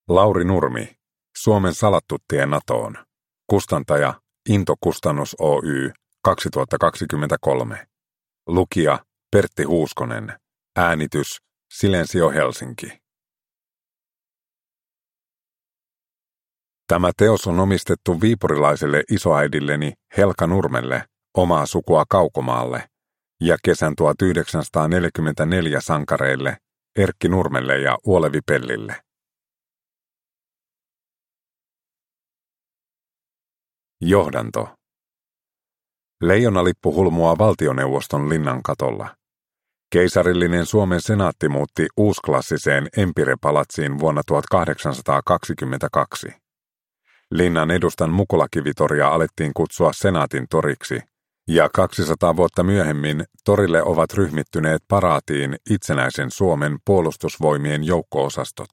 Lauri Nurmi, Suomen salattu tie NATOon. Kustantaja Into Kustannus Oy, 2023. Lukija Pertti Huuskonen. Äänitys Silensio Helsinki. Tämä teos on omistettu viipurilaiselle isoäidilleni Helka Nurmelle, omaa sukua Kaukomaalle, ja kesän 1944 sankareille Erkki Nurmelle ja Uolevi Pellille. Johdanto. Leijonalippu hulmuaa valtioneuvoston linnan katolla. Keisarillinen Suomen senaatti muutti uusklassiseen Empire-palatsiin vuonna 1822. Linnan edustan Mukulakivitoria alettiin kutsua Senaatin toriksi, ja 200 vuotta myöhemmin torille ovat ryhmittyneet paraatiin itsenäisen Suomen puolustusvoimien joukko-osastot.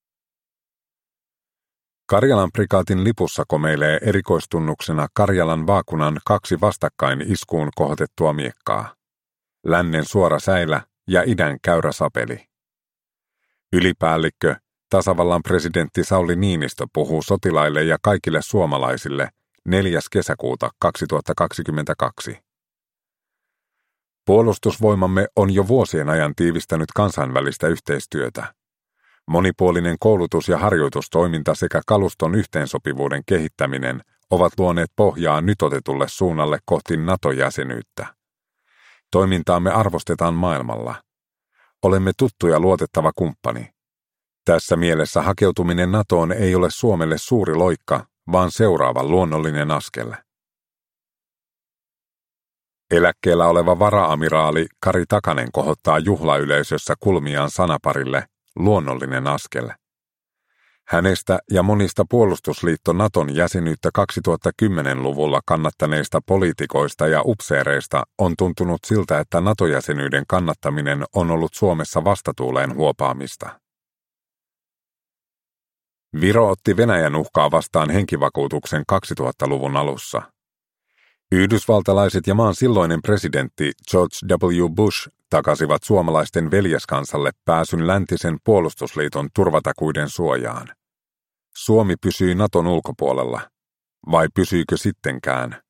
Karjalan prikaatin lipussa komeilee erikoistunnuksena Karjalan vaakunan 2 vastakkain iskuun kohotettua miekkaa. Lännen suora säilä ja idän käyrä sapeli. Ylipäällikkö, tasavallan presidentti Sauli Niinistö puhuu sotilaille ja kaikille suomalaisille 4. kesäkuuta 2022. Puolustusvoimamme on jo vuosien ajan tiivistänyt kansainvälistä yhteistyötä. Monipuolinen koulutus- ja harjoitustoiminta sekä kaluston yhteensopivuuden kehittäminen ovat luoneet pohjaa nyt otetulle suunnalle kohti NATO-jäsenyyttä. Toimintaamme arvostetaan maailmalla. Olemme tuttu ja luotettava kumppani. Tässä mielessä hakeutuminen NATOon ei ole Suomelle suuri loikka, vaan seuraava luonnollinen askel. Eläkkeellä oleva vara-amiraali Kari Takanen kohottaa juhlayleisössä kulmiaan sanaparille luonnollinen askel. Hänestä ja monista puolustusliitto NATOn jäsenyyttä 2010-luvulla kannattaneista poliitikoista ja upseereista on tuntunut siltä, että NATO-jäsenyyden kannattaminen on ollut Suomessa vastatuuleen huopaamista. Viro otti Venäjän uhkaa vastaan henkivakuutuksen 2000-luvun alussa. Yhdysvaltalaiset ja maan silloinen presidentti George W. Bush takasivat suomalaisten veljeskansalle pääsyn läntisen puolustusliiton turvatakuiden suojaan. Suomi pysyi NATOn ulkopuolella. Vai pysyykö sittenkään?